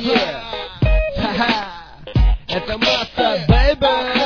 Это масса, бэйбэ.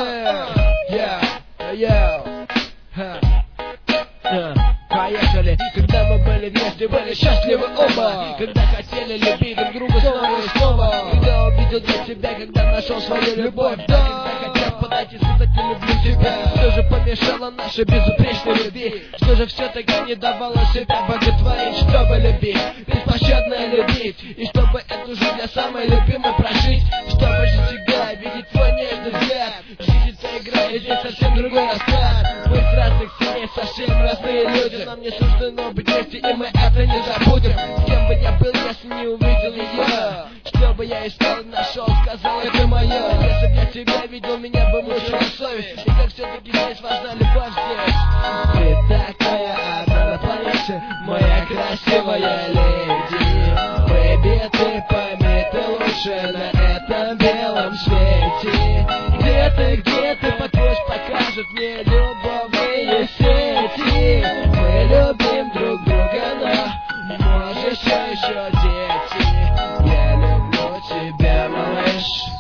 Поехали. Когда мы были вместе, были счастливы оба. Когда хотели любить друг друга снова и снова. Когда увидел для тебя, когда нашел свою любовь. Да, когда хотел подойти, сказать я люблю тебя. Что же помешало нашей безупречной любви? Что же все-таки не давало себя боготворить? Чтобы любить, беспощадно любить. И чтобы эту жизнь для самой любимой прожить. Чтобы жить всегда, видеть твой нежный взгляд. Жизнь это игра, и здесь совсем другой расклад. Мы с разных семей, совсем разные люди. Нам не суждено быть вместе, и мы это не забудем. С кем бы я был, если не увидел ее? Что бы я искал, нашел, сказал, это мое. Если бы я тебя видел, меня бы мучила совесть. И как все-таки здесь важна любовь здесь. Ты такая одна на планете, моя красивая леди. Бэйби, ты пойми, ты лучше на этом белом свете. Где ты, покажешь, покажет мне любовные сети. Мы любим друг друга, но можешь еще дети. Я люблю тебя, малыш.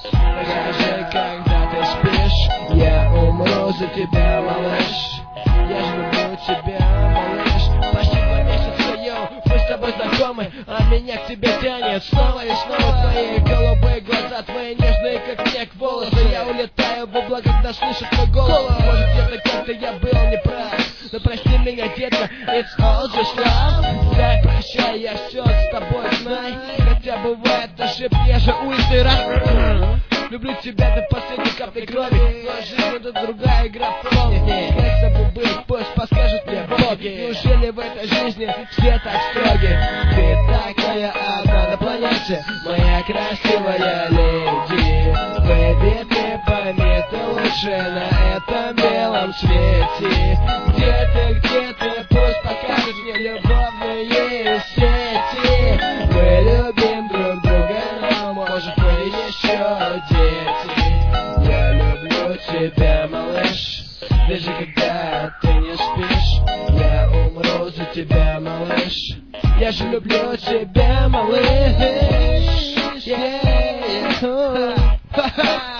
Скажи, когда ты спишь, я умру за тебя, малыш. Я же люблю тебя, малыш. Почти 2 месяца, йоу, мы с тобой знакомы, а меня к тебе тянет снова и снова. Твои голубые глаза, твои нежные, как снег, волосы. Я улетаю в облако, когда слышу твой голос. Может, где-то как-то я был неправ, но прости меня, детка, it's all just love. Дай прощай, я все с тобой знай. Хотя бывает ошибки, я же уйти раз. Люблю тебя до последней капли крови. Но жизнь это другая игра в поле. Как с тобой быть, пусть подскажут мне боги. Неужели в этой жизни все так строги? Ты такая одна на планете, моя красивая леди. Бэйби, ты пойми, ты лучше на этом белом свете. Где ты, пусть покажет мне любовные сети. Мы любим друг друга, но может мы еще дети. Я люблю тебя, малыш. Даже когда ты не спишь, я умру за тебя, малыш. Я же люблю тебя, малыш. Yeah.